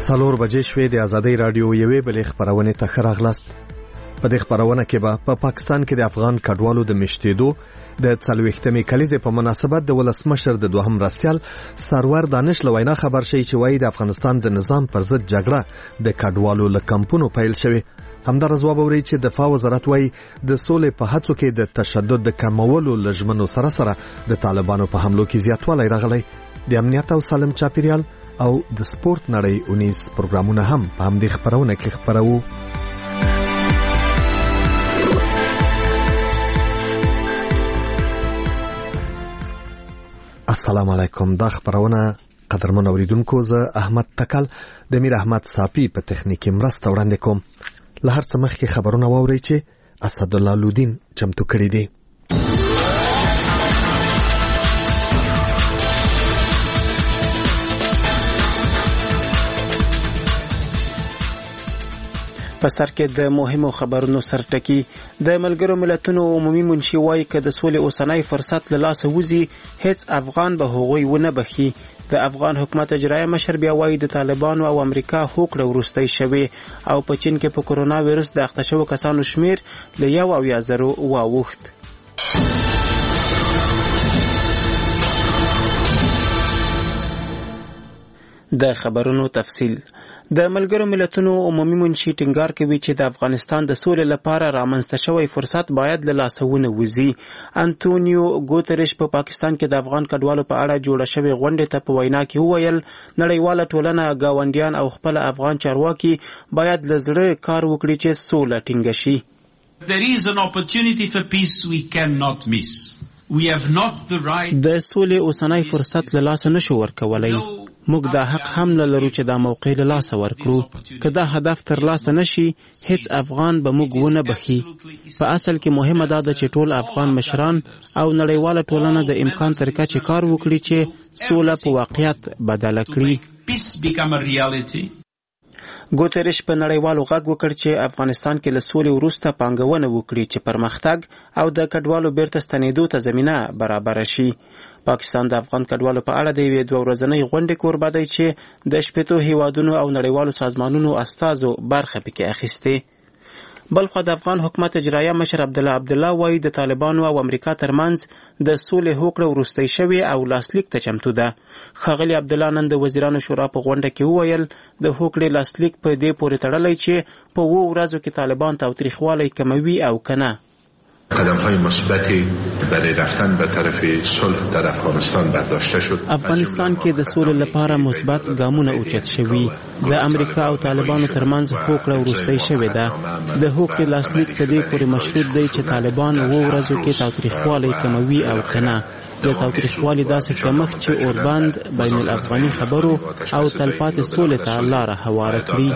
4 بجې شوې د ازادۍ رادیو یوې بلې خبرونه ته ښه راغلاست. په دې خبرونه کې به په پاکستان کې د افغان کډوالو د مشتېدو د 40مې کلیزې په مناسبت د ولسمشر د دوهم مرستیال سرور دانش لوینا خبر شي چې وايي د افغانستان د نظام پر ضد جګړه د کډوالو له کمپونو پیل شوه. همدار ځواب وري چې دفاع وزارت وايي د سولې په هڅو کې د تشدد د کمولو لژمنو سره سره د طالبانو په حملو کې زیاتوالی راغلی. د امنیت او سالم چاپیریال او د سپورت نړۍ اونیز پروګرامونه هم په همدې خبرونه کې خبرو. السلام علیکم. دا خبرونه قدرمن اوریدونکو، زه احمد تکل د میر احمد صافی په تخنیکی مرسته وړاندې کوم. له هر څه مخکې خبرونه واورئ چې اسدالله لودین چمتو کړي دي. په سر کې د مهمو خبرونو سرټکی. د ملګرو ملتونو عمومي منشي وايي که د سولې اوسنۍ فرصت له لاسه وځي هیڅ افغان به هغوی ونه بخي. د افغان حکومت اجرایه مشر بیا وايي د طالبانو او امریکا هوکړه وروستۍ شوې او په چین کې په کورونا وایرس د اخته شوو کسانو شمیر له 1,000 واوښت. د خبرونو تفصیل. د ملګرو ملتونو عمومي منشي ټینګار کوي چې د افغانستان د سولې لپاره رامنځته شوی فرصت باید له لاسه ونه وځي. انټونیو ګوتریش په پاکستان کې د افغان کډوالو په اړه جوړه شوې غونډې ته په وینا کې وویل نړیواله ټولنه، گاونډیان او خپل افغان چارواکي باید له زړه کار وکړي چې سوله ټینګه شي. There is an opportunity for peace we cannot miss. We have not the right. د سولې اوسنۍ فرصت له لاسه نشو ورکولای. موږ دا حق هم لرو چې دا موقع له لاسه ورکړو. که دا هدف تر لاسه نشي هیڅ افغان به موږ ونه بخي. په اصل کې مهمه دا ده چې ټول افغان مشران او نړیواله ټولنه د امکان تر کچې کار وکړي چې سوله په واقعیت بدله کړي. Peace become a reality. ګوتریش په نړیوالو غږ وکړ چې افغانستان کې له سولې وروسته پانګونه وکړي چې پرمختګ او د کډوالو بیرته ستنېدو ته زمینه برابره شي. پاکستان د افغان کډوالو په اړه د یوې 2 ورځنۍ غونډې کوربه دی چې د 80 هیوادونو او نړیوالو سازمانونو استازو برخه پکې اخیستې. بلخو د افغان حکومت اجرایه مشر عبدالله وايي د طالبانو او امریکا ترمنځ د سولې هوکړه وروستۍ شوې او لاسلیک ته چمتو ده. ښاغلي عبدالله نن د وزیرانو شورا په غونډه کې وویل د هوکړې لاسلیک په دې پورې تړلی چې په 2 ورځو کې طالبان تاوتریخوالی کموي او کنه. قدم‌های مثبتی برای رفتن به طرف صلح در افغانستان برداشته شد. افغانستان کې د سولې لپاره مثبت ګامونه اوچت شوي. د امریکا او طالبانو ترمنځ هوکړه وروستۍ شوې ده. د هوکړې لاسلیک په دې پورې مشروط دی چې طالبان 2 ورځو کې تاوتریخوالی کموي او کنه. د تاوتریخوالي داسې کمښت چې اوربند بین الافغاني خبرو او تلپاتې سولې ته لاره هواره کړي.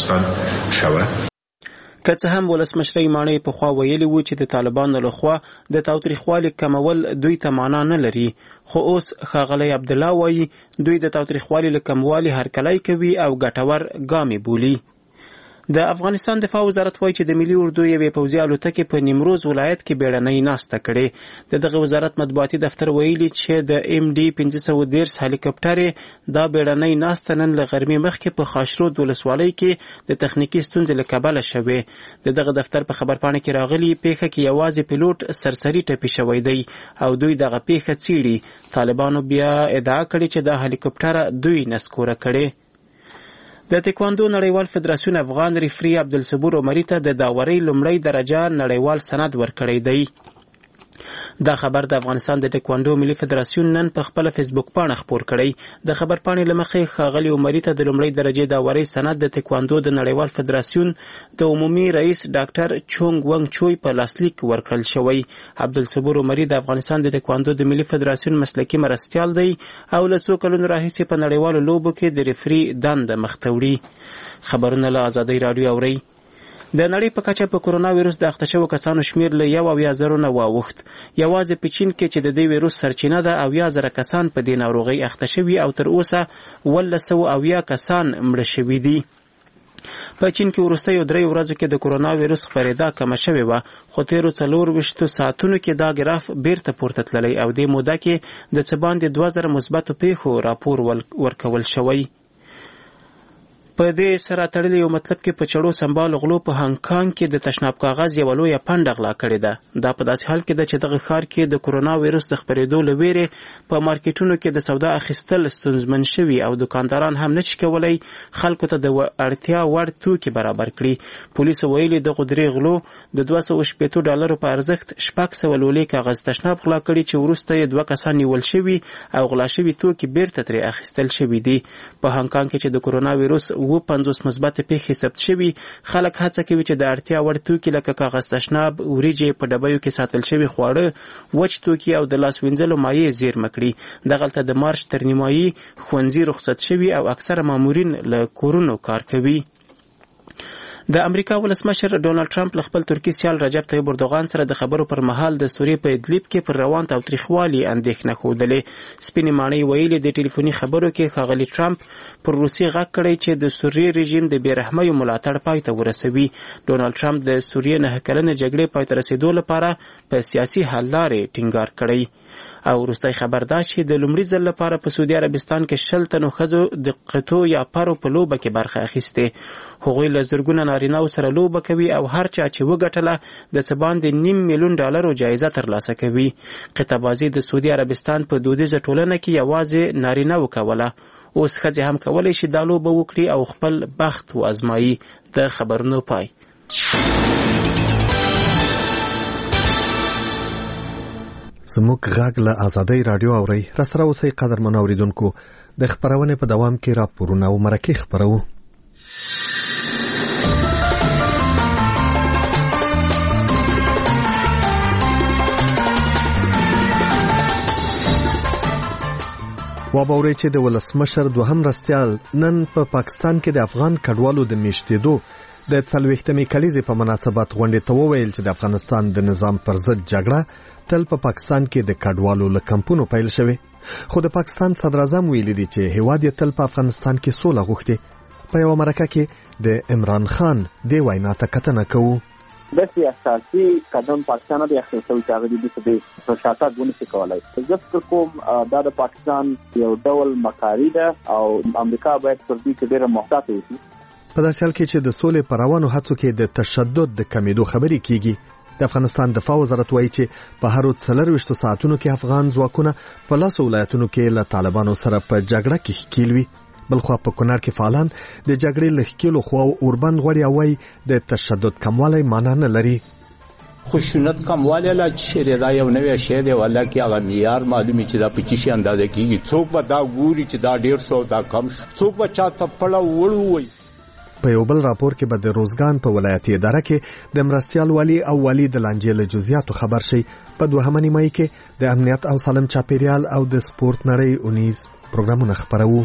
که څه هم ولسمشر ماڼۍ پخوا ویلي وو چې د طالبانو لخوا د تاوتریخوالي کمول دوی ته معنا نه لري، خو اوس ښاغلی عبدالله وایي دوی د تاوتریخوالي له کموالي هرکلی کوي او ګټور ګامې بولي. د افغانستان دفاع وزارت وایي چې د ملي اردو یوې پوځي الوتکې په نیمروز ولایت کې بیړنۍ ناسته کړې. د دغه وزارت مطبوعاتي دفتر ویلي چې د MD 513 هلیکاپټر دا بیړنۍ ناسته نن له غرمې مخکې په خاشرود ولسوالۍ کې د تخنیکي ستونزې له کبله شوې. د دغه دفتر په خبرپاڼه کې راغلي پیښه کې یوازې پیلوټ سرسري ټپي شوی دی او دوی دغه پیښه څیړي. طالبانو بیا ادعا کړې چې دا هلیکاپټر دوی نسکوره کړي. د تکواندو نړیوال فدراسیون افغان ریفری عبدالصبور عمري ته د داورۍ لومړی درجه نړیوال سند ورکړی دی. دا خبر د افغانستان د تکواندو ملي فدراسیون نن په خپل فیسبوک پاڼه خپور کړی. د خبرپاڼې له مخې ښاغلي عمري ته د لومړۍ درجې داورۍ سند د تکواندو د نړیوال فدراسیون د عمومي رئیس ډاکټر چونګ ونګ چوي په لاسلیک ورکړل شوی. عبدالصبور عمري د افغانستان د تکواندو د ملي فدراسیون مسلکي مرستیال دی او له څو کلونو راهیسې په نړیوالو لوبو کې د ریفری دنده مخته وړي. خبرونه له ازادۍ راډیو اورئ. د نړۍ په کچه په کورونا وایرس د اخته شوو کسانو شمیر له 1,000 نه واوښت. یوازې په چین کې چې د دې وایرس سرچینه ده 70,000 کسان په دې ناروغۍ اخته شوي او تر اوسه 1,170 کسان مړه شوي دي. په چین کې وروستیو 3 ورځو کې د کورونا وایرس خپرېدا کمه شوې وه، خو تیرو 24 ساعتونو کې دا ګراف بیرته پورته تللی او دې موده کې د څه باندې 2000 مثبتو پیښو راپور ورکول شوی. په دې سره تړلې یو مطلب کې په چړو سمبال غلو په هانګ کانګ کې د تشناب کاغذ یو لویه پنډه غلا کړې ده. دا په داسې حال کې ده چې دغه ښار کې د کورونا وایرس د خپرېدو له ویرې په مارکیټونو کې د سودا اخیستل ستونزمن شوي او دکانداران هم نشي کولی خلکو ته د اړتیا وړ توکي برابر کړي. پولیسو ویلي دغو درې غلو د $280 په ارزښت 600 لولې کاغذ تشناب غلا کړي چې وروسته یې 2 کسان نیول شوي او غلا شوي توکي بیرته ترې اخیستل شوي دي. په هانګ کانګ کې چې د کورونا وایرس 50 مثبت پیښې ثبت شوي، خلک هڅه کوي چې د اړتیا وړ توکي لکه کاغذ تشناب، وریجې، په ډبیو کې ساتل شوي خواړه، وچ توکي او د لاس وینځلو مایع زیرمه کړي. دغلته د مارچ تر نیمایي ښوونځي رخصت شوي او اکثره مامورین له کورونو کار کوي. د امریکا ولسمشر ډونالد ټرمپ له خپل ترکي سیال رجب طیب اردوغان سره د خبرو پر مهال د سوریې په ادلیب کې پر روان تاوتریخوالي اندېښنه ښودلې. سپینې ماڼۍ ویلي د ټلیفوني خبرو کې ښاغلي ټرمپ پر روسیې غږ کړی چې د سوریې رژیم د بېرحمیو ملاتړ پای ته ورسوي. ډونالد ټرمپ د سوریې 9 کلنې جګړې پای ته رسېدو لپاره په سیاسي حل لارې ټینګار کړی. او وروستی خبر دا چې د لومړي ځل لپاره په سعودي عربستان کې 60 تنو ښځو د قطو یا پرو په لوبه کې برخه اخیستې. هغوی له زرګونه نارینه‌و سره لوبه کوي او هر چا چې وګټله د څه باندې $5 ملیون جایزه ترلاسه کوي. قطبازي د سعودي عربستان په دودیزه ټولنه کې یوازې نارینه وکوله. اوس ښځې هم کولی شي دا لوبه وکړي او خپل بخت وازمایي. د خبرونو پای. زموږ غږ له آزادۍ رادیو اورئ. راسره اوسئ قدرمن اوریدونکو. د خپرونې په دوام کې راپورونه او مرکې خپرو. وابورئ چې د ولسمشر دوهم مرستیال نن په پاکستان کې د افغان کډوالو د میشتېدو د 40مې کلیزې په مناسبت غونډې ته وویل چې د افغانستان د نظام پر ضد جګړه تل په پاکستان کې د کډوالو له کمپونو پیل شوې. خو د پاکستان صدر اعظم ویلي دی چې هیواد یې تل په افغانستان کې سوله غوښتې. په یوه مرکه کې د عمران خان دې وینا ته کتنه کوو. داسې اساسي قدم پاکستان د اخیستلو چې هغه د شاتګ ونشي کولی. زه فکر کوم دا د پاکستان یو ډول مکاري ده او امریکا باید پر دې کې ډېره محتاط اوسي. په داسې حال کې چې د سولې په روانو هڅو کې د تشدد د کمیدو خبرې کیږي. د افغانستان دفاع وزارت وایي چې په هر 24 ساعتونو کې افغان ځواکونه په 10 ولایتونو کې له طالبانو سره په جګړه کې ښکیل وي. بلخوا په کونړ کې فعالان د جګړې له ښکیلو خواو اوربند غوړي او وایي د تشدد کموالی معنا نه لري. خشونت کموالی لا چې دا یو نوی شی دی ولا کې هغه معیار معلومي چې دا په چی شي اندازه کیږي. څوک به دا ګوري چې دا 150 دا کم، څوک به چاته پړه وړو وي. په یو بل راپور کې به د روزګان په ولایتي اداره کې د مرستیال والی او والی د لانجې له جزئیاتو خبر شي. په 2 نیمایي کې د امنیت او سالم چاپیریال او د سپورت نړۍ اونیز پروګرامونه خپرو.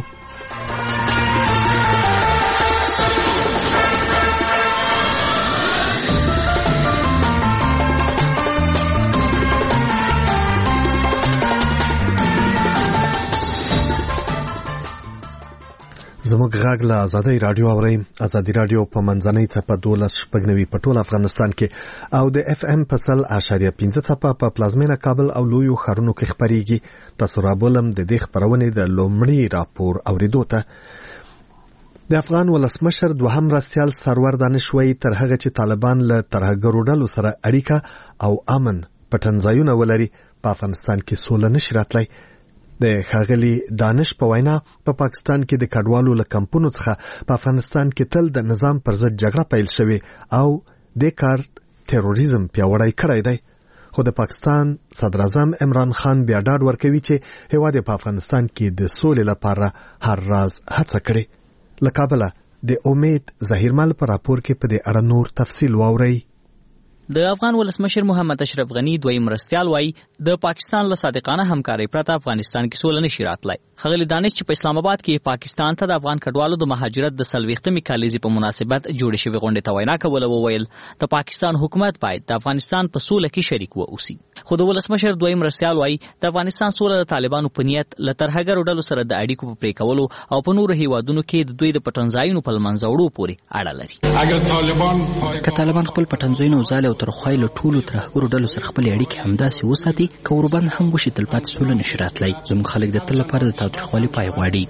زموږ غږ له آزادۍ رادیو اورئ. آزادۍ رادیو په منځنۍ څپه 12.90 په ټول افغانستان کې او د FM په 100.5 څپه په پلازمینه کابل او لویو ښارونو کې خپرېږي. تاسو رابولم د دې خپرونې د لومړي راپور اوریدو ته. د افغان ولسمشر دوهم مرستیال سرور دانش وایي تر هغه چې طالبان له ترهګرو ډلو سره اړیکه او امن پټنځایونه ولري په افغانستان کې سوله نشي راتلی. د ښاغلي دانش په وینا په پاکستان کې د کډوالو له کمپونو څخه په افغانستان کې تل د نظام پر ضد جګړه پیل شوې او د کار تروریزم پیاوړی کړی دی. خو د پاکستان صدر اعظم عمران خان بیا ډاډ ورکوي چې هیواد په افغانستان کې د سولې لپاره هر راز هڅه کړي. له کابله د امید ظهیرمل په راپور کې په دې اړه نور تفصیل واورئ. د افغان ولسمشر محمد اشرف غنی دویم مرستیال وایي د پاکستان له صادقانه همکارۍ پرته افغانستان کې سوله نشي راتلی. ښاغلي دانش چې په اسلام آباد کې پاکستان ته د افغان کډوالو د مهاجرت د 40مې کلیزې په مناسبت جوړې شوې غونډې ته وینا کوله وویل د پاکستان حکومت باید د افغانستان په سوله کې شریک واوسي. خو د ولسمشر دویم مرستیال وایي د افغانستان سوله د طالبانو په نیت له ترهګرو ډلو سره د اړیکو په پرې کولو او په نورو هیوادونو کې د دوی د پټنځایونو په له منځه وړو پورې اړه لري. که طالبان خپل پټنځایونه وځالي او ترخوای له ټولو ترهګرو ډلو سره خپل اړیکې همداسې وساتي که اوربند هم وشي تلپاتې سوله نشي راتلی. زموږ خلک د تل لپاره د تاوتریخوالي پای غواړي.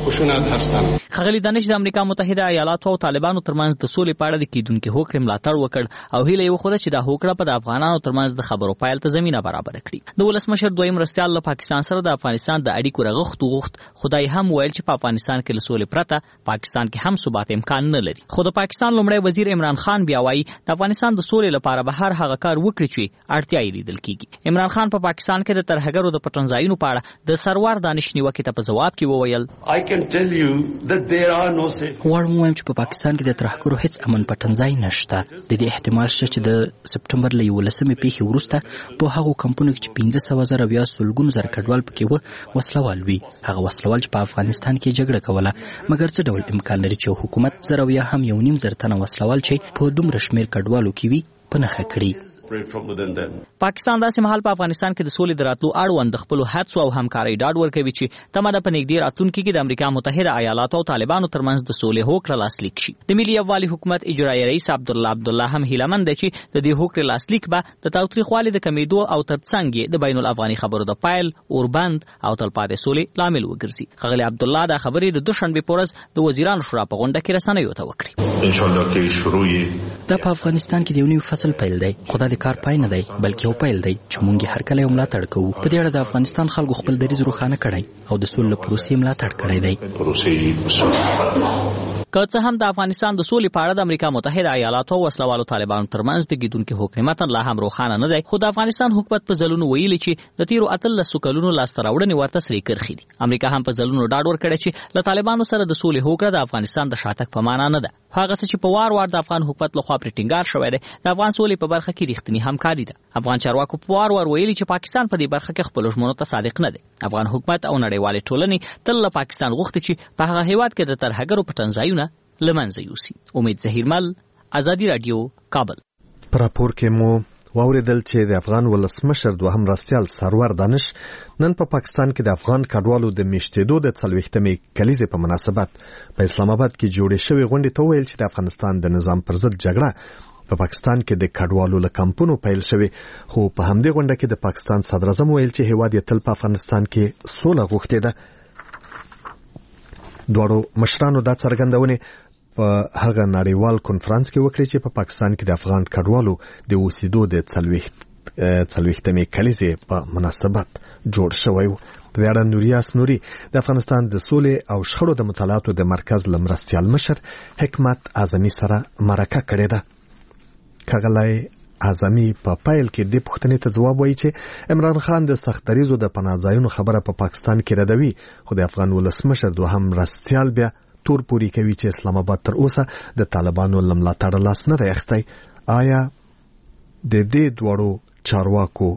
خشونت هستند. ښاغلي دانش د امریکا متحده ایالاتو او طالبانو ترمنځ د سولې په اړه د کیدونکو هوکړې ملاتړ وکړ او هیله یې وښوده چې دا هوکړه په د افغانانو ترمنځ د خبرو پیل ته زمینه برابر کړي. د ولسمشر دویم مرستیال له پاکستان سره د افغانستان د اړیکو رغښت وغوښت، خدای هم ویل چې په افغانستان کې له سولې پرته پاکستان کې هم ثبات امکان نه لري. خو د پاکستان لومړی وزیر عمران خان بیا وایي د افغانستان د سولې لپاره به هر هغه کار وکړي چې اړتیا یې لیدل کیږي. عمران خان په پاکستان کې د ترهګرو د پټنځایونو په اړه د سرور دانش نیوکې ته په جواب کې وویل غواړم ووایم چې په پاکستان کې د ترهګرو هیڅ امن پټنځای نشته. د دې احتمال شته چې د سپټمبر له 11مې پیښې وروسته په هغو کمپونو کې چې 15,000 یا سلګونو زره کډوال پکې و وسلوال وي، هغه وسلوال چې په افغانستان کې جګړه کوله، مګر څه ډول امکان لري چې حکومت 1000 یا هم 1.5 تنه وسلوال چې په دومره شمېر کډوالو کې وي په نښه کړي. پاکستان داسې مهال په افغانستان کې د سولې د راتلو اړوند د خپلو هڅو او همکارۍ ډاډ ورکوي چې تمه ده په نږدې راتلونکي کې د امریکا متحده ایالاتو او طالبانو ترمنځ د سولې هوکړه لاسلیک شي. د ملي یووالي حکومت اجرایي رئیس عبدالله هم هیلهمند دی چې د دې هوکړې لاسلیک به د تاوتریخوالي د کمیدو او ترڅنګ یې د بین الافغاني خبرو د پایل، اوربند او تلپاتې سولې لامل وګرځي. ښاغلي عبدالله دا خبرې د دوشنبې په ورځ د وزیرانو شورا په غونډه کې رسنیو ته وکړې. انشاءالله کې شروع دا په افغانستان کې د یو نوي فصل پیل دی، خو دا د کار پای نه دی بلکې یو پیل دی چې موږ هر کله یو ملاتړ کوو. په دې اړه د افغانستان خلکو خپل دریځ روښانه کړی او د سولې پروسې ملاتړ کړی دی. که څه هم د افغانستان د سولې په اړه د امریکا متحده ایالاتو او وسلوالو طالبانو ترمنځ د کیدونکو هوکړې متن لا هم روښانه نه دی، خو د افغانستان حکومت په ځلونو ویلي چې د تیرو 18 کلونو لاسته راوړنې ورته سرې کرښې دي. امریکا هم په ځلونو ډاډ ورکړی چې له طالبانو سره د سولې هوکړه د افغانستان د شاتګ په معنا نه ده. هغه څه چې په وار د افغان حکومت لخوا پرې ټینګار شوی دی د افغان سولې په برخه کې رښتینی همکاري ده. افغان چارواکو په وار ویلي چې پاکستان په دې برخه کې خپل ژمنو ته صادق نه دی. افغان حکومت او نړیوالې ټولنې تل له پاکستان غوښتي چې په هغه هیواد کې د ترهګرو پټنځایونه لمنځه یوسي. امید ظهیرمل، ازادي رادیو، کابل. پر راپور کې مو واوریدل چې د افغان ولسمشر دوهم مرستیال سرور دانش نن په پاکستان کې د افغان کډوالو د میشتېدو د 40مې کلیزې په مناسبت په اسلام آباد کې جوړې شوې غونډې ته ویل چې د افغانستان د نظام پر ضد جګړه په پاکستان کې د کډوالو له کمپونو پیل شوې، خو په همدې غونډه کې د پاکستان صدر اعظم ویل چې هیواد یې تل په افغانستان کې سوله غوښتې ده. دواړو مشرانو دا څرګندونې په هغه نړیوال کنفرانس کې وکړي چې په پاکستان کې د افغان کډوالو د اوسېدو د 40مې کلیزې په مناسبت جوړ شوی و. په دې اړه نوریاس نوري د افغانستان د سولې او شخړو د مطالعاتو د مرکز له مرستیال مشر حکمت اعظمي سره مرکه کړې ده. ښاغلی اعظمي په پیل کې د پوښتنې ته ځواب وایي چې عمران خان د سخت دریځو د پناه خبره په پاکستان کې ردوي، خو د افغان ولسمشر دوهم مرستیال بیا تور پوری کوي چې اسلام آباد تر اوسه د طالبانو له ملاتړه لاس نه دی اخیستی. آیا د دې دواړو چارواکو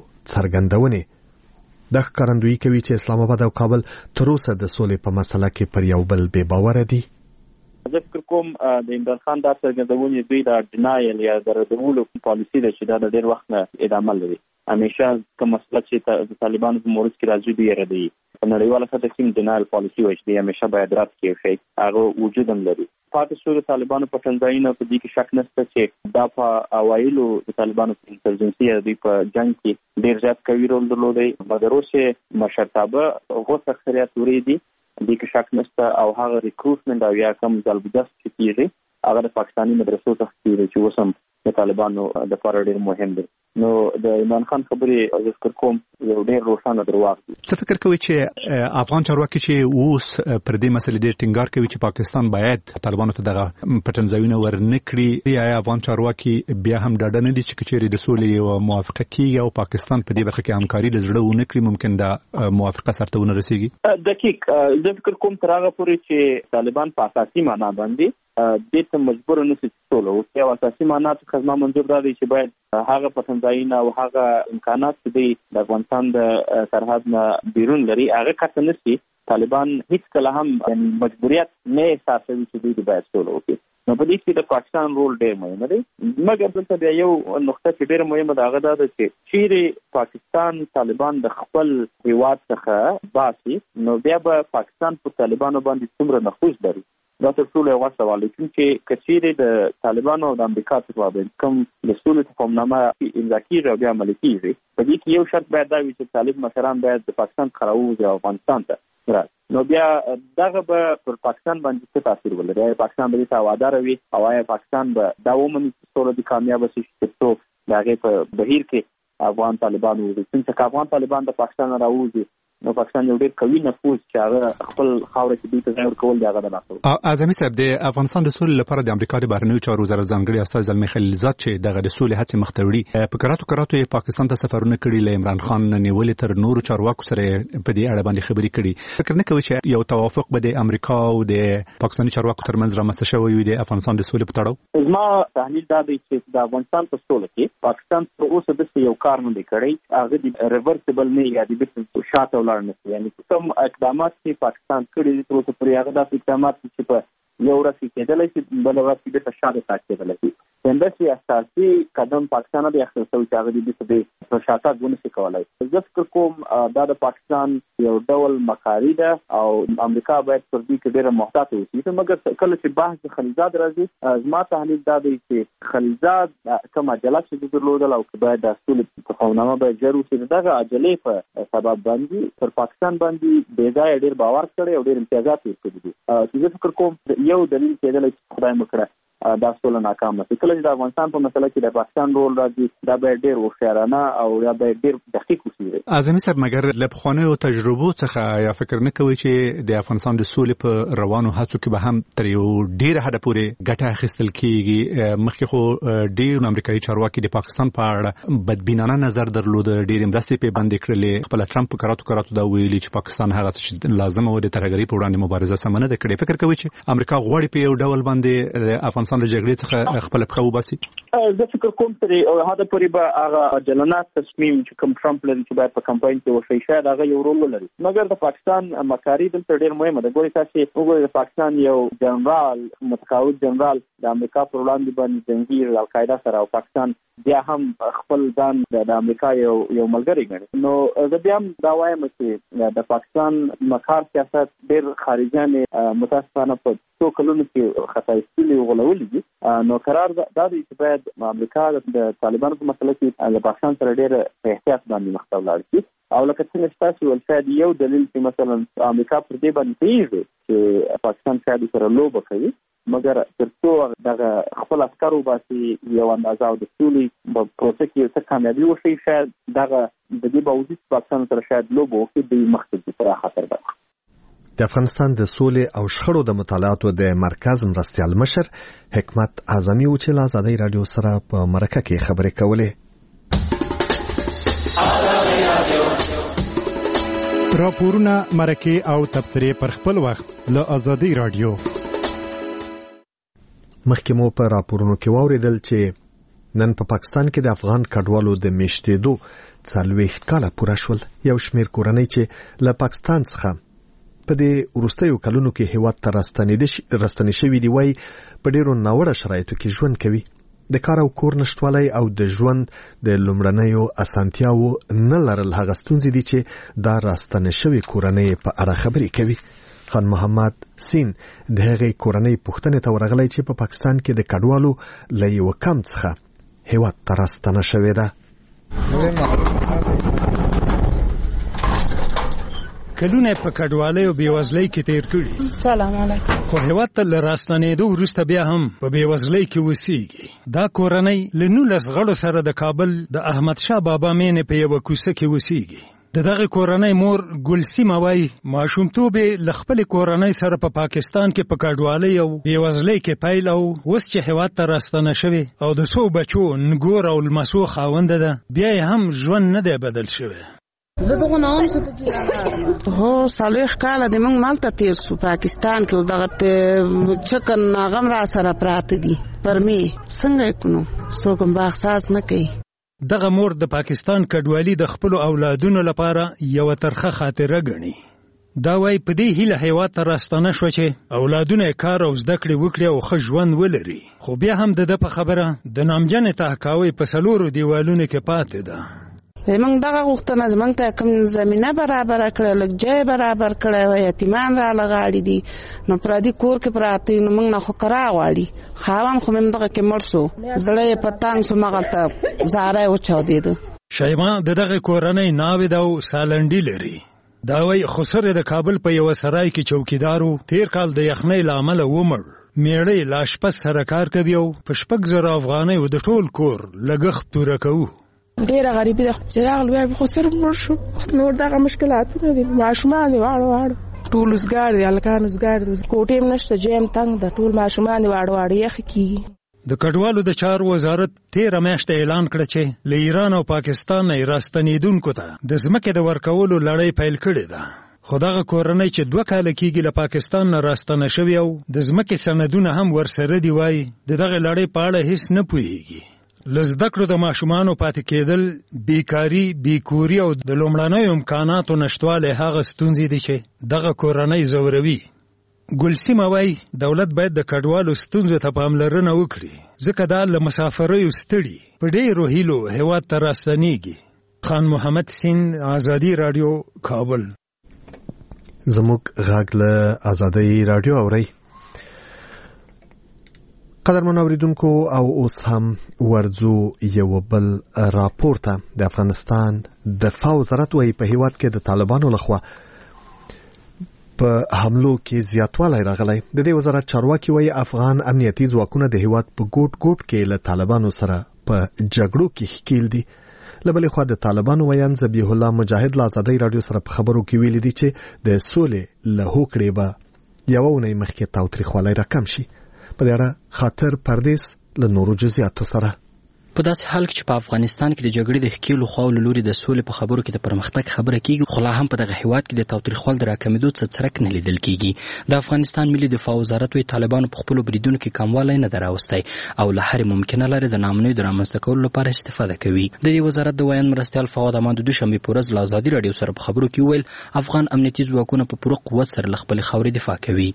څرګندونې د ښکارندویي کوي چې اسلام آباد او کابل تر اوسه د سولې په مسله کې پر یو بل بې باوره دي؟ زه فکر کوم د عمران خان دا څرګندونې دوی د ډینایل یا د ردولو پالیسي ده چې دا د ډېر وخت نه ادامه لري. همیشه کوم مسله چې د طالبانو په مورد کې راځي دوی ردوي. په نړیواله سطح کې ډینایل پالیسي وایي چې همیشه باید رد کړي، هغه وجود هم لري. پاتې شو د طالبانو پټنځایونه په دې کې شک نشته چې دا په اوایلو د طالبانو په انسرجنسي دوی په جنګ کې ډېر زیات قوي رول درلودی، مګر اوس یې مشرتابه غوڅ اکثریت وریدي، دې کې شک نشته. او هغه ریکروټمنټ او یا کوم ځلبجست چې کېږي هغه د پاکستاني مدرسو څخه کېږي چې اوس هم د طالبانو لپاره ډېر مهم دی. نو د عمران خان خبرې زه فکر کوم یو ډېر روښانه درواغ دي. څه فکر کوي چې افغان چارواکي چې اوس پر دې مسلې ډېر ټینګار کوي چې پاکستان باید طالبانو ته دغه پټنځایونه ورنه کړي، یا افغان چارواکي بیا هم ډاډه نه دي چې کچېرې د سولې یوه موافقه کیږي او پاکستان په دې برخه کې همکاري د زړه ونه کړي، ممکن دا موافقه سرته ونه رسېږي؟ دقیق زه فکر کوم تر هغه پورې چې طالبان په اساسي معنا باندې دې ته مجبور نه شي سولو. یو اساسي معنا څخه زما منظور دا دی چې باید هغه پټنځایونه او هغه امکانات چې د افغانستان د سرحد نه بیرون لري هغه قطع نه شي. طالبان هیڅ کله هم مجبوریت نه احساسوي چې دوی باید سولو وکړي. نو په دې کې د پاکستان رول ډېر مهم دی. مګر دلته بیا یو نقطه چې ډېره مهمه ده هغه دا ده چې چیرې پاکستان طالبان د خپل هیواد څخه باسي نو بیا به پاکستان په طالبانو باندې څومره نفوذ لري. دا تر ټولو یو سوال دی چې کچېرې د طالبانو او د امریکا څخه کوم د سولې تفاهمنامه امضا کېږي او بیا عملي کېږي، په دې کې یو شرط باید دا وي چې طالب مشران باید د پاکستان څخه راووځي افغانستان ته. نو بیا دغه به پر پاکستان باندې څه تاثیر ولري؟ پاکستان به تاوادار وي او پاکستان به دا ومني چې ټول د کامیاب شي چې دغه په بهیر کې افغان طالبان وي. څنګه افغان طالبان د پاکستان راوځي نو پاکستان یو ډېر قوي نفوذ چې هغه خپل خاور کې دوی ته ځای ورکول دی هغه نه. اعظمي صاحب د افغانستان د سولې لپاره د امریکا د بهرنیو چارو وزارت ځانګړي استازی زلمی خلیلزاد چې دغه د سولې هڅې مخ ته وړي په کراتو پاکستان ته سفرونه کړي له عمران خان نیولې تر نورو چارواکو سره په دې اړه باندې خبرې کړي. فکر نه کوي چې یو توافق به د امریکا او د پاکستاني چارواکو ترمنځ رامنځته شوی وي د افغانستان د سولې په تړاو؟ زما تحلیل دا دی چې د افغانستان په سولې کې پاکستان تر اوسه د یو کار نه دی کړی، هغه د ریورسیبل نه یا د شاته ولاړ نه، یعنی کوم اقدامات چې پاکستان کړي دي تر اوسه پورې هغه داسې اقدامات چې په یو ورځ کې کېدلی شي بله ورځ کې بېرته شاته تګ کېدلی شي. همداسې اساسي قدم پاکستان نه دی اخیستل شوی چې هغه د په شاته تګ ونشي کولی. زه فکر کوم دا د پاکستان یو ډول مکاري ده او امریکا باید پر دې کې ډېره محتاط اوسي. مګر کله چې بحث د خلیلزاد راځي زما تحلیل دا دی چې خلیلزاد کوم عجله چې درلودل او باید د سولې تفاهمنامه باید ژر وشي، دغه عجلې په سبب باندې پر پاکستان باندې بې ځایه ډېر باور کړی او ډېر امتیازات یې کړي دي چې زه فکر کوم یو دلیل کېدلی چې خدای مو کړه دا سوله ناکامه شي. کله چې د افغانستان په مسله کې د پاکستان رول راځي دا باید ډېر هوښیارانه او یا باید ډېر دقیق وشي. اعظمي صاحب مګر له پخوانیو تجربو څخه یا فکر نه کوي چې د افغانستان د سولې په روانو هڅو کې به هم تر یو ډېر حده پورې ګټه اخیستل کېږي؟ مخکې خو ډېر امریکایي چارواکي د پاکستان په اړه بدبینانه نظر درلود، ډېرې مرستې پې بندې کړلې. خپله ټرمپ په کراتو دا ویلي چې پاکستان هغه چې لازمه وه د ترهګرۍ په وړاندې مبارزه سمه نه ده کړې. فکر کوي چې امریکا غواړي په یو ډول باندې د افغانستان له جګړې څخه خپل پښه وباسي؟ زه فکر کوم ترې هغه پورې به هغه جلانات تصمیم چې کوم ټرمپ لري چې باید په کمپاین کې وشي شاید هغه یو رول ولري. مګر د پاکستان مکاري دلته ډېر مهمه ده. ګورئ تاسې وګورئ د پاکستان یو جنرال متقاعد جنرال د امریکا پر وړاندې باندې جنګي القاعده سره او پاکستان بیا هم خپل ځان د امریکا یو ملګری ګڼي. نو زه بیا هم دا وایم چې د پاکستان مکار سیاست ډېر خارجیان متاسفانه په څو کلونو کې خطا ایستلي او غولولي دي. نو قرار دا دی چې باید امریکا د طالبانو په مسله کې د پاکستان سره ډېر په احتیاط باندې مخ ته ولاړ شي. او لکه څنګه چې تاسو ویل شاید یو دلیل چې مثلا امریکا پر دې باندې پوهېږي چې پاکستان شاید سره لوبه کوي، مګر تر څو دغه خپل عسکر وباسي یو اندازه او د سولې په پروسه کې څه کامیابي وشي شاید دغه د دې باوجود پاکستان سره شاید لوبه وکړي د مخکې سره خطر ده. د افغانستان د سولې او شخړو د مطالعاتو د مرکز مرستیال مشر حکمت اعظمي و چې له ازادۍ رادیو سره په مرکه کې خبرې کولې. راپورونه، مرکه او تبصرې پر خپل وخت له ازادۍ رادیو. مخکې مو په راپورونو کې واوریدل چې نن په پاکستان کې د افغان کډوالو د میشتېدو 40 کاله پوره شول. یو شمېر کورنۍ چې له پاکستان څخه په دې وروستیو کلونو کې هیواد ته راستنې شوي دي وایي په ډېرو ناوړه شرایطو کې ژوند کوي. د کار او کور نشتوالی او د ژوند د لومړنیو اسانتیاو نه لرل هغه ستونزې دي چې دا راستنې شوي کورنۍ په اړه خبرې کوي. خان محمد سین د هغې کورنۍ پوښتنې ته ورغلی چې په پاکستان کې د کډوالو له یوه کمپ څخه هیواد ته راستنه شوې ده. کلونه په کډوالۍ او بېوزلۍ کې تیر کړي. سلام علیکم. خو هیواد ته له راستنېدو وروسته بیا هم په بېوزلۍ کې اوسېږي. دا کورنۍ له 19 غړو سره د کابل د احمدشاه بابا مینې په یوه کوڅه کې اوسېږي. د دغه کورنۍ مور ګلسیمه وایي ماشومتوب یې له خپلې کورنۍ سره په پاکستان کې په کډوالۍ او بېوزلۍ کې پیل او اوس چې هیواد ته راستنه شوې او د څو بچو نګور او لمسو خاونده ده بیا یې هم ژوند نه دی بدل شوی. زه دغه نوم څه ته چې هو 40 کاله د موږ مالته تیر شو پاکستان کې دغه چکن ناغم را سره پراته دي پرمي څنګه کوو څوک هم احساس نه کوي. دغه مور د پاکستان کډوالي د خپل اولادونو لپاره یو ترخه خاطره ګڼي. دا وایي په دې هیله هیواد ته راستنه شو چې اولادونه کار او زده کړې وکړي او ښه ژوند ولري. خو بیا هم د ده په خبره د نامجنې تحکاوۍ په 4 دیوالونو کې پاتې ده. زمونږ دغه غوښتنه زمونږ ته کوم زمینه برابر کړه، لږ ځای برابر کړی وای، یتیمان را لغاړي دي نو پردي کور کې پراته نو موږ نه خو کرا غواړي. خاوند خو مې دغه کې مړ شو، زړه یې په تانګ شو، مغلته زاره وچاودېده. شیما د دغه کورنۍ ناوې ده او سالنډي لري. دا وایي خسر د کابل په یو سرای کې چوکیدارو تیر کال د یخنۍ له امله ومړ. میړی لا شپه سره کار کوي او په 6,000 افغانۍ د ټول کور لګښت پوره کوو. ډېره غریبي ده چې راغلو بیا خسر مړ شو. نور دغه مشکلاتونه دي. ماشومان دي واړه ټول وزګار دي، هلکان وزګار دي، کوټې هم نشته، جیم تنګ ده، ټول ماشومان دي واړه یخ کېږي. د کډوالو د چارو وزارت 13 میاشتې اعلان کړ چې له ایران او پاکستان نه راستنیدونکو ته د ځمکې د ورکولو لړۍ پیل کړې ده. خو دغه کورنۍ چې 2 کاله کېږي له پاکستان نه راستنه شوي او د ځمکې سندونه هم ورسره دي وایي د دغه لړۍ په اړه هیڅ نه پوهېږي. له زده کړو د ماشومانو پاتې کېدل، بیکاري، بیکوري او د لومړنیو امکاناتو نشتوالی هغه ستونزې دي چې دغه کورنۍ ځوروي. ګلسیمه وایي دولت باید د کډوالو ستونزو ته پاملرنه وکړي ځکه دا له مسافریو ستړي په ډېرو هیلو هېواد ته راستنېږي. خان محمد سین، آزادي راډیو، کابل. زموږ غږ له آزادۍ راډیو اورئ. قدرمن اوریدونکو او اوس هم ورځو یو بل راپور ته. د افغانستان دفاع وزارت وایي په هېواد کې د طالبانو لخوا په حملو کې زیاتوالی راغلی. د دې وزارت چارواکي وایي افغان امنیتي ځواکونه د هېواد په ګوټ ګوټ کې له طالبانو سره په جګړو کې ښکیل دي. له بلې خوا د طالبانو ویان ذبیح الله مجاهد له آزادۍ راډیو سره په خبرو کې ویلي دي چې د سولې له هوکړې به یوه اونۍ مخکې تاوتریخوالی راکم شي. په دې اړه خاطر پردیس له نورو جزئیاتو سره. په داسې حال کې چې په افغانستان کې د جګړې د ښکیلو خواو له لوري د سولې په خبرو کې د پرمختګ خبره کېږي، خو لا هم په دغه هېواد کې د تاوتریخوال د راکمېدو څه څرک نه لیدل کېږي. د افغانستان ملي دفاع وزارت وایي طالبانو په خپلو بریدونو کې کموالی نه دی راوستی او له هرې ممکنه لارې د ناامنیو د رامنځته کولو لپاره استفاده کوي. د دې وزارت د ویان مرستیال فواد امان د دوشنبې په ورځ له ازادي راډیو سره په خبرو کې وویل افغان امنیتي ځواکونه په پوره قوت سره له خپلې خاورې دفاع کوي.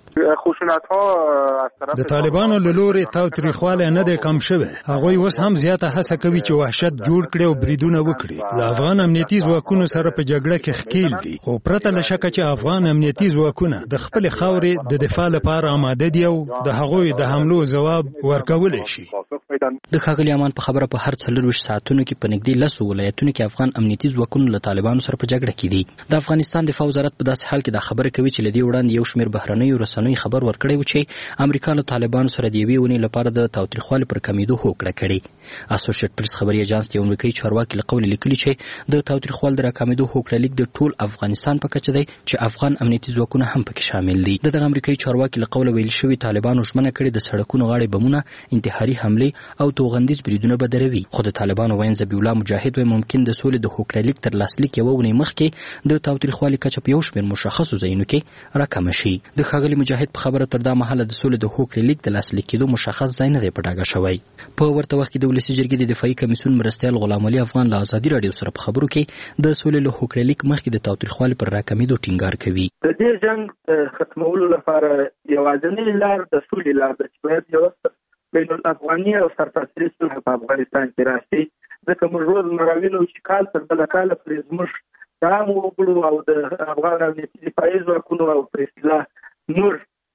د طالبانو له لوري تاوتریخوالی نه دی کم شوی. هغوی اوس هم زیاته هڅه کوي چې وحشت جوړ کړي او بریدونه وکړي. له افغان امنیتي ځواکونو سره په جګړه کې ښکیل دي، خو پرته له شکه چې افغان امنیتي ځواکونه د خپلې خاورې د دفاع لپاره آماده دي او د هغوی د حملو ځواب ورکولی شي. د ښاغلي امان په خبره په هر 24 ساعتونو کې په نږدې 10 ولایتونو کې افغان امنیتي ځواکونه له طالبانو سره په جګړه کې دي. د افغانستان دفاع وزارت په داسې حال کې دا خبره کوي چې له دې وړاندې یو شمېر بهرنیو رسنیو خبر ورکړی و چې امریکا له طالبانو سره د یوې اونۍ لپاره د تاوتریخوالي پر کمېدو هوکړه کړې. اسوسییټ پریس خبري اژانس د امریکایي چارواکي له قوله لیکلي چې د تاوتریخوال د راکمېدو هوکړه لیک د ټول افغانستان په کچه دی چې افغان امنیتي ځواکونه هم پکې شامل دي. دغه امریکایي چارواکي له قوله ویل شوي طالبانو ژمنه کړې د سړکونو غاړې بمونه، انتحاري حملې او توغندیز بریدونه به دروي. خو د طالبانو ویان ذبیح الله مجاهد وایي ممکن د سولې د هوکړه لیک تر لاسلیک یوه اونۍ مخکې د تاوتریخوالي کچه په یو شمېر مشخصو ځایونو کې راکمه شي. د ښاغلي مجاهد په خبره تر دا مهاله د سولې د هوکړې لیک د لاسلیک کېدو مشخص ځای نه دی په ډاګه شوی. په ورته وخت کې د ولسي جرګې د دفاعي کمیسیون مرستیال غلام علي افغان له ازادي راډیو سره په خبرو کې د سولې له هوکړې لیک مخکې د تاوتریخوالي پر راکمېدو ټینګار کوي. د دې جنګ ختمولو لپاره یوازینۍ لار د سولې لار ده چې باید یو بین الافغاني او سرتاسري صلح په افغانستان کې راشي. ځکه موږ روزمره وینو چې کال تر بله کاله پرې زموږ د عامو وګړو او د افغان امنیتي دفاعي ځواکونو او په اصطلاح نور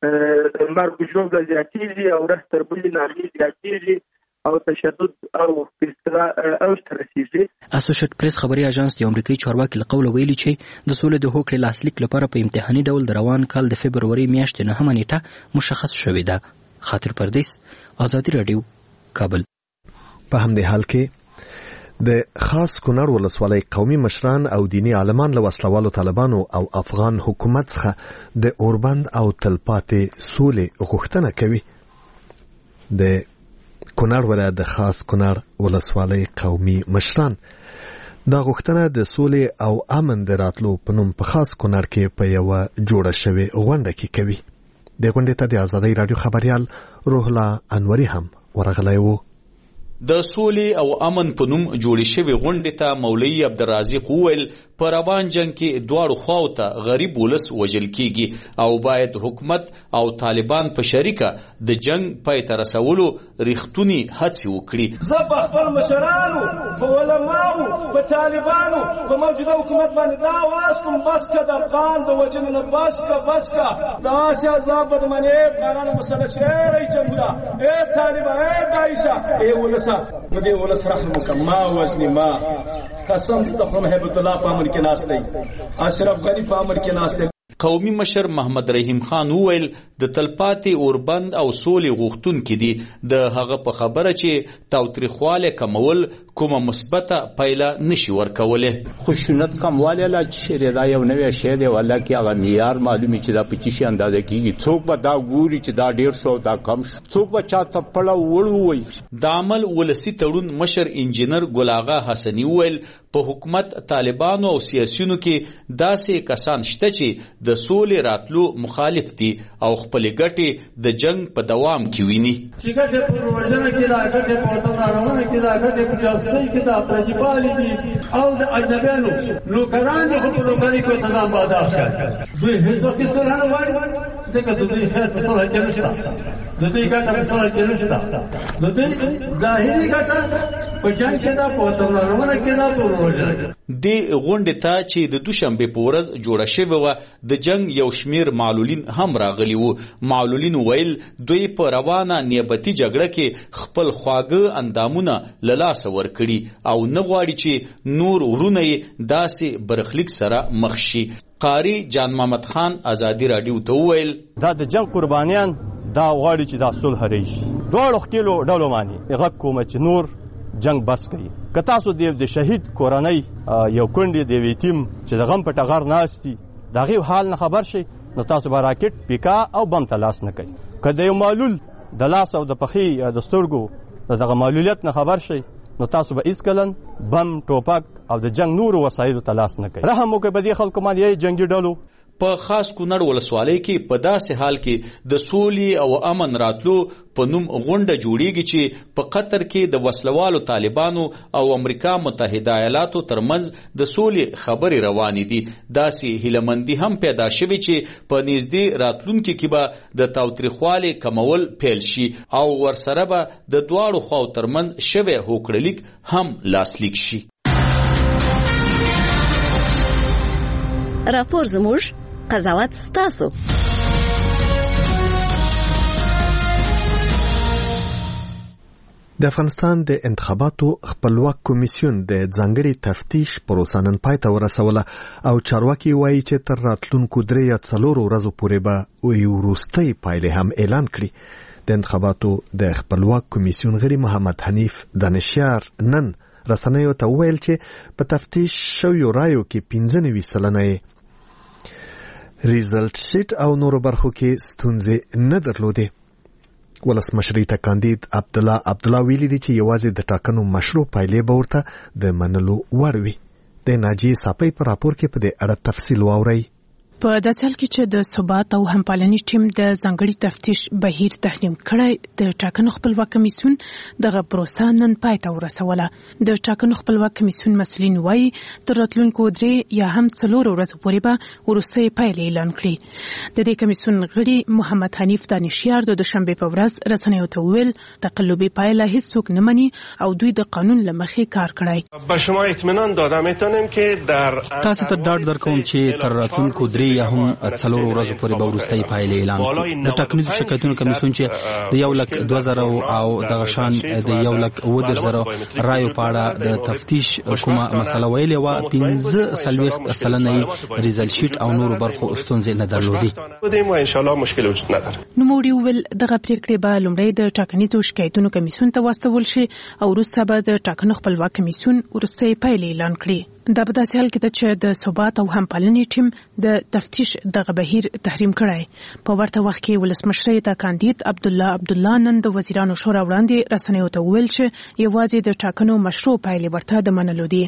مرګ ژوبله زیاتېږي او ورځ تر بلې ناغې زیاتېږي او تشدد او اصطلاح اوج ته رسېږي. اسوسییټ پریس خبري اژانس د امریکایي چارواکي له قوله ویلي چې د سولې د هوکړې لاسلیک لپاره په امتحاني ډول د روان کال د فبروري میاشتې 9 نیټه مشخص شوې ده. خاطر پردیس، آزادي راډیو، کابل. په همدې حال کې د خاص کونړ ولسوالۍ قومي مشران او دیني عالمان له وسلوالو طالبانو او افغان حکومت څخه د اوربند او تلپاتې سولې غوښتنه کوي. د کونړ ولایت د خاص کونړ ولسوالۍ قومي مشران دا غوښتنه د سولې او امن د راتلو په نوم په خاص کونړ کې په یوه جوړه شوې غونډه کې کوي. د غونډې ته د آزادۍ راډیو خبريال روح الله انوري هم ورغلی و. د سولې او امن په نوم جوړې شوې غونډې ته مولوي عبدالرازق وویل په روان جنگ کې دواړو خواو ته غریب ولس وژل کیږي او باید حکومت او طالبان په شریکه د جنگ پای ته رسولو ریښتونی هڅې وکړي. زه په خپل مشرانو په علماو په طالبانو په موجوده حکومت باندې دا واس کوم بس که د افغان د وجنه نه بس که دا عذاب بدمنې قانون مسله شری جمهوریت ای طالبان ای دایشه ای ولس په دې ولس رحم وکړه. ما وزنی ما قسم دې خپل هیبت الله په امر کې ناس دی اشرف غنی په امر کې ناس دی. قومي مشر محمد رحیم خان وویل د تلپاتې اوربند او سولې غوښتونکي دي د هغه په خبره چې تاوتریخواله کمول کومه مثبته پایله نشي ورکولی. خشونت کموالی لا چې دا یو نوی شی دی ولکه هغه معیار معلومي چې دا په چی شي اندازه کیږي. څوک به دا ګوري چې دا ډیر شو دا کم شو، څوک به چاته پړه وړو وي. د عمل ولسی تړون مشر انجینر ګل آغا حسنی وویل په حکومت طالبانو او سیاسيونو کې داسې کسان شته چې د سولې راتلو مخالف دي او خپل ګټې د جنگ په دوام کې ویني. چې ګټه په روزنه کې دا ګټه په وطنانو کې دا ګټه په جاسوسي کې دا پرځپالي دي او د اجنبیانو لوکران د خپل لوکرانو کو تنظیم باداش کوي. دوی هیڅ وخت سره نه وایي ځکه دوی خیر په سره کې نشته، دوی ګټه په سره کې نشته، دوی ظاهري ګټه په جنگ کې دا په وطنانو کې دا په روزنه. د غونډې ته چې د دوشنبه په ورځ جوړه شوې وه د جنگ یو شمیر معلولین هم راغلي وو. معلولین ویل دوی په روانه نیابتي جګړه کې خپل خواږه اندامونه له لاسه ورکړي او نه غواړي چې نور ورونه یې داسې برخلیک سره مخ شي. قاری جان محمد خان ازادي رادیو ته وویل دا د جنگ قربانیان دا غواړي چې دا صلح راشي. دواړو خپلو ډلو باندې غږ کوم چې نور جنگ بس کوي. که تاسو د شهید کورنۍ یو کونډې د یتیم چې د غم په ټغر ناستي د هغې حال نه خبر شي نو تاسو به راکټ پیکا او بم ته لاس نه کوي. که د یو معلول د لاس او د پښې د سترګو دغه معلولیت نه خبر شي نو تاسو به هیڅکله بم ټوپک او د جنگ نورو وسایلو ته لاس نه کوي. رحم وکړئ په دې خلکو باندې جنګي ډلو. په خاص کونړ ولسوالۍ کې په داسې حال کې د سولې او امن راتلو په نوم غونډه جوړیږي چې په قطر کې د وسلوالو طالبانو او امریکا متحده ایالاتو ترمنځ د سولې خبرې روانې دي. داسې هیلهمندي هم پیدا شوې چې په نږدې راتلونکي کې به د تاوتریخوالي کمول پیل شي او ورسره به د دواړو خواو ترمنځ شوی هوکړلیک هم لاسلیک شي. راپور زموږ قضاوت ستاسو. د افغانستان د انتخاباتو خپلواک کمیسیون د ځانګړي تفتیش پروسه نن پای ته ورسوله او چارواکي وایي چې تر راتلونکو 3 یا 4 ورځو پورې به وروستۍ پایلې هم اعلان کړي. د انتخاباتو د خپلواک کمیسیون غړي محمد حنیف دانشیار نن رسنیو ته وویل چې په تفتیش شویو رایو کې 95% ریزلټ شیټ او نورو برخو کې ستونزې نه درلودې. ولسمشر ته کاندید عبدالله ویلي دي چې یوازې د ټاکنو مشروع پایلې به ورته د منلو وړ وي. د ناجیې ساپۍ په راپور کې په دې اړه تفصیل واورئ. په داسې حال کې چې د ثبات او همپالنې ټیم د ځانګړي تفتیش بهیر تحریم کړی، د ټاکنو خپلواک کمیسیون دغه پروسه نن پای ته ورسوله. د ټاکنو خپلواک کمیسیون مسؤلین وایي تر راتلونکو 3 یا هم 4 ورځو پورې به وروستۍ پایلې اعلان کړي. د دې کمیسیون غړي محمد حنیف دانشیار د دوشنبه په ورځ رسنیو ته وویل تقلبي پایله هیڅوک نه مني او دوی د قانون له مخې کار کړی. به شما اطمینان داده میتونیم که در تاسو ته ډاډ درکوم چې تر راتلونکو 3 یا هم 4 ورځو پورې به وروستۍ پایلې اعلان کړي. د ټاکنیزو شکایتونو کمیسیون چې د 1,02,000 او دغه شان د 1,10,000 رایو په اړه د تفتیش کومه مسله ویلې وه، 15% ریزلټ شیټ او نورو برخو ستونزې نه درلودې. ان شاء الله مشکل وجود نداره. نوموړي وویل دغه پریکړې به لومړی د ټاکنیزو شکایتونو کمیسیون ته واستول شي او وروسته به د ټاکنو خپلواک کمیسیون وروستۍ پایلې اعلان کړي. دا په داسې حال کې ده چې د ثبات او همپالنې ټیم د تفتیش دغه بهیر تحریم کړی. په ورته وخت کې ولسمشر ته کاندید عبدالله نن د وزیرانو شورا وړاندې رسنیو ته وویل چې یوازې د ټاکنو مشروع پایلې ورته د منلو دي.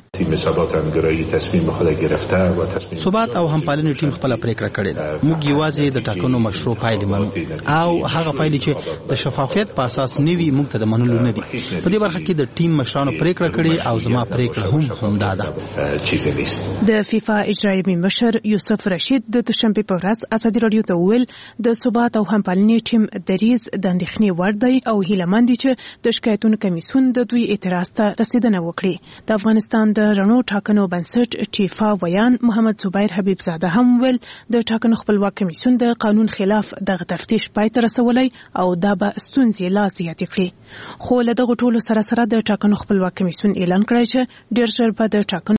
ثبات او همپالنې ټیم خپل پریکړه کړې ده. موږ یوازې د ټاکنو مشروع پایلې منو او هغه پایلې چې د شفافیت په اساس نیوي موږ ته د منلو نه دي. په دې برخه کې د ټیم مشرانو پریکړه کړې او زما پریکړه هم دا ده. د فیفا اجرایي مشر یوسف رشید د دوشنبه په ورځ ازادي رادیو ته وویل د ثبات او همپالنې ټیم دریز د اندېښنې وړ دی او هیله مند چې د شکایتونو کمیسیون د دوی اعتراض ته رسیدنه وکړي. د افغانستان د رڼو ټاکنو بنسټ ټیفا ویان محمد زبیر حبیب زاده هم ویل د ټاکنو خپلواک کمیسیون د قانون خلاف دغه تفتیش پای ته رسولی او دا به ستونزې لا زیاتې کړي. خو له دغه ټولو سره د ټاکنو خپلواک کمیسیون اعلان کړی چې ډېر ژر به د ټاکنو